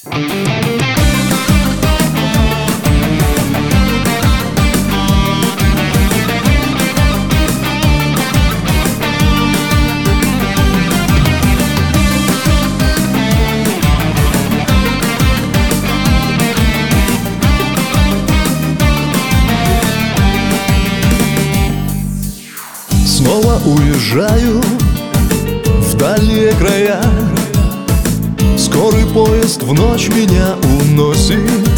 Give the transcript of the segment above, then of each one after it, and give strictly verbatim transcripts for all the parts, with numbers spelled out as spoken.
Снова уезжаю в дальние края. Скорый поезд в ночь меня уносит.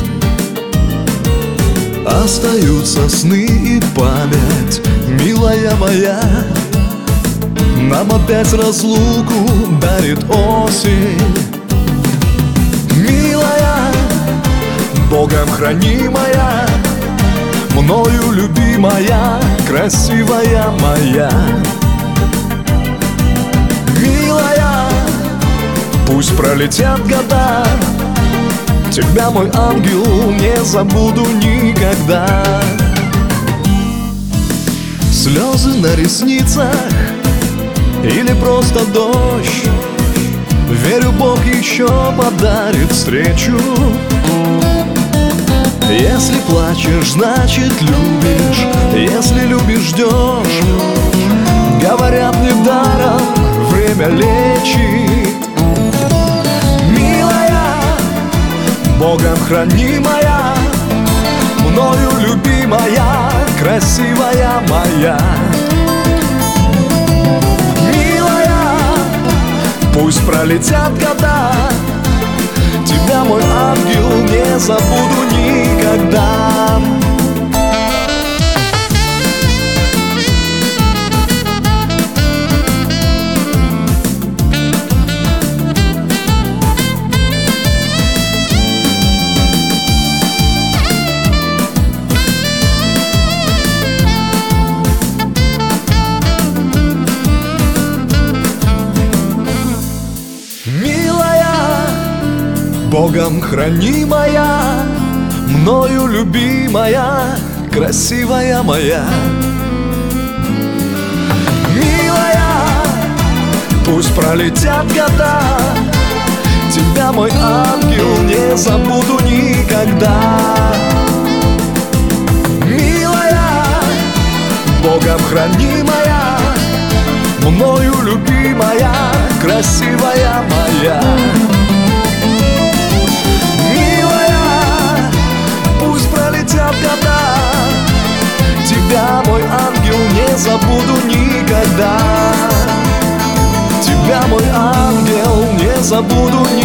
Остаются сны и память, милая моя. Нам опять разлуку дарит осень. Милая, Богом хранимая, мною любимая, красивая моя. Милая, пусть пролетят года, тебя, мой ангел, не забуду никогда. Слезы на ресницах или просто дождь, верю, Бог еще подарит встречу. Если плачешь, значит любишь, если любишь, ждешь. Говорят, недаром время лечит. Милая, Богом хранимая, мною любимая, красивая моя. Милая, пусть пролетят года, тебя, мой ангел, не забуду никогда. Богом хранимая, мною любимая, красивая моя. Милая, пусть пролетят года, тебя, мой ангел, не забуду никогда. Милая, Богом хранимая, мною любимая, красивая моя. Года, тебя, мой ангел, не забуду никогда. Тебя, мой ангел, не забуду никогда.